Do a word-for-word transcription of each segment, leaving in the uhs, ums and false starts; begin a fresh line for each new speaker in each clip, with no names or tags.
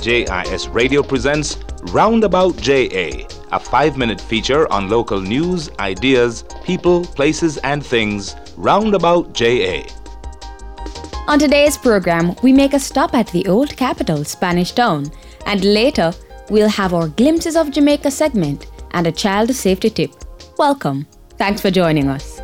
J I S Radio presents Roundabout J A, a five-minute feature on local news, ideas, people, places, and things. Roundabout J A.
On today's program, we make a stop at the old capital, Spanish Town, and later we'll have our Glimpses of Jamaica segment and a child safety tip. Welcome. Thanks for joining us.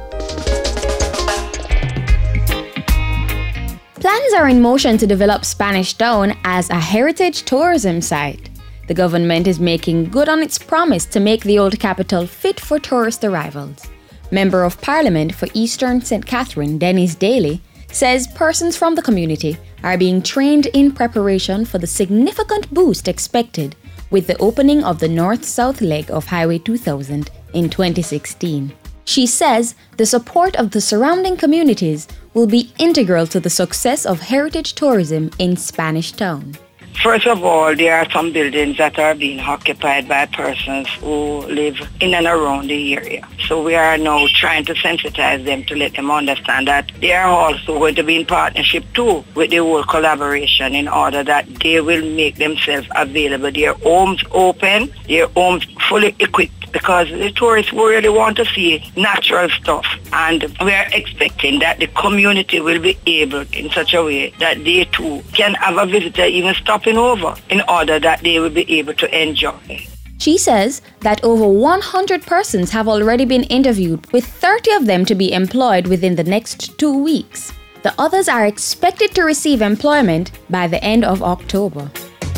Plans are in motion to develop Spanish Town as a heritage tourism site. The government is making good on its promise to make the old capital fit for tourist arrivals. Member of Parliament for Eastern Saint Catherine, Dennis Daly, says persons from the community are being trained in preparation for the significant boost expected with the opening of the north-south leg of Highway two thousand in twenty sixteen. She says the support of the surrounding communities will be integral to the success of heritage tourism in Spanish Town.
First of all, there are some buildings that are being occupied by persons who live in and around the area. So we are now trying to sensitize them to let them understand that they are also going to be in partnership too with the whole collaboration in order that they will make themselves available, their homes open, their homes fully equipped, because the tourists really want to see natural stuff, and we are expecting that the community will be able in such a way that they too can have a visitor even stopping over in order that they will be able to enjoy.
She says that over one hundred persons have already been interviewed, with thirty of them to be employed within the next two weeks. The others are expected to receive employment by the end of October.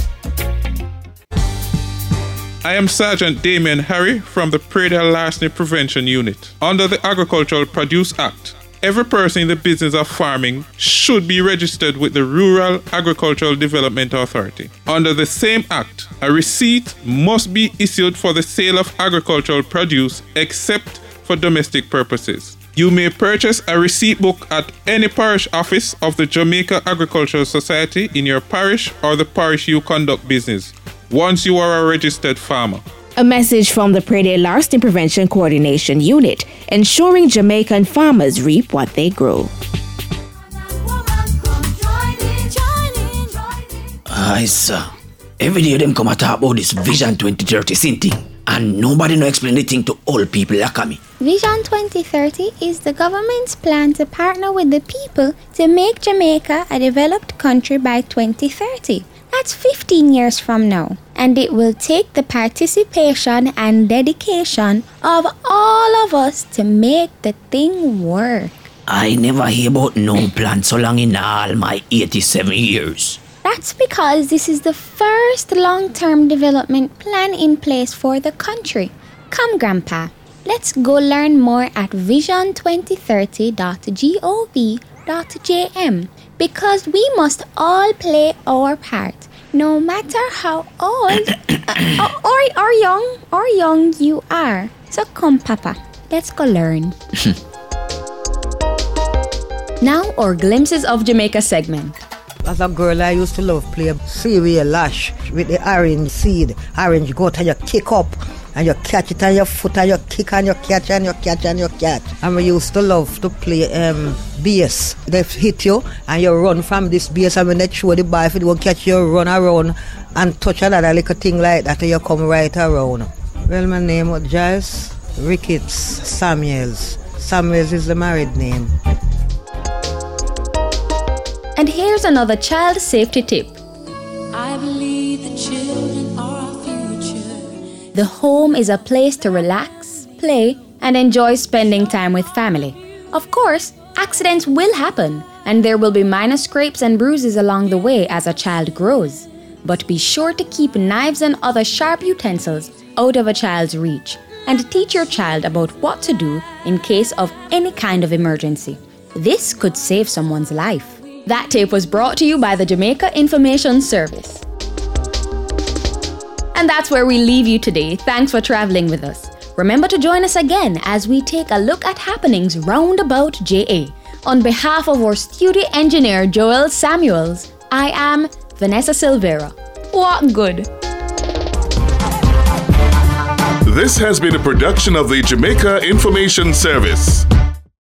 I am Sergeant Damien Harry from the Prairie Larceny Prevention Unit. Under the Agricultural Produce Act, every person in the business of farming should be registered with the Rural Agricultural Development Authority. Under the same act, a receipt must be issued for the sale of agricultural produce except for domestic purposes. You may purchase a receipt book at any parish office of the Jamaica Agricultural Society in your parish or the parish you conduct business, once you are a registered farmer.
A message from the Prairie Larceny Prevention Coordination Unit, ensuring Jamaican farmers reap what they grow.
Aye, sir. Every day them come and talk about this Vision twenty thirty sin thing, and nobody no explain the thing to old people like me.
Vision twenty thirty is the government's plan to partner with the people to make Jamaica a developed country by twenty thirty. That's fifteen years from now, and it will take the participation and dedication of all of us to make the thing work.
I never hear about no plan so long in all my eighty-seven years.
That's because this is the first long-term development plan in place for the country. Come, Grandpa, let's go learn more at vision twenty thirty dot gov dot j m, because we must all play our part, no matter how old uh, or, or young or young you are. So come, Papa, let's go learn.
Now, our Glimpses of Jamaica segment.
As a girl, I used to love play cereal lash with the orange seed. Orange goat, and you kick up and you catch it on your foot and you kick and you catch and you catch and you catch. And we used to love to play um, bass. They hit you and you run from this bass, and when they throw the ball, if it won't catch you, run around and touch another little thing like that and you come right around. Well, my name was Giles Ricketts Samuels. Samuels is the married name.
And here's another child safety tip.
I believe the children are our future.
The home is a place to relax, play, and enjoy spending time with family. Of course, accidents will happen, and there will be minor scrapes and bruises along the way as a child grows. But be sure to keep knives and other sharp utensils out of a child's reach, and teach your child about what to do in case of any kind of emergency. This could save someone's life. That tape was brought to you by the Jamaica Information Service. And that's where we leave you today. Thanks for traveling with us. Remember to join us again as we take a look at happenings round about J A. On behalf of our studio engineer Joel Samuels, I am Vanessa Silvera. What good?
This has been a production of the Jamaica Information Service.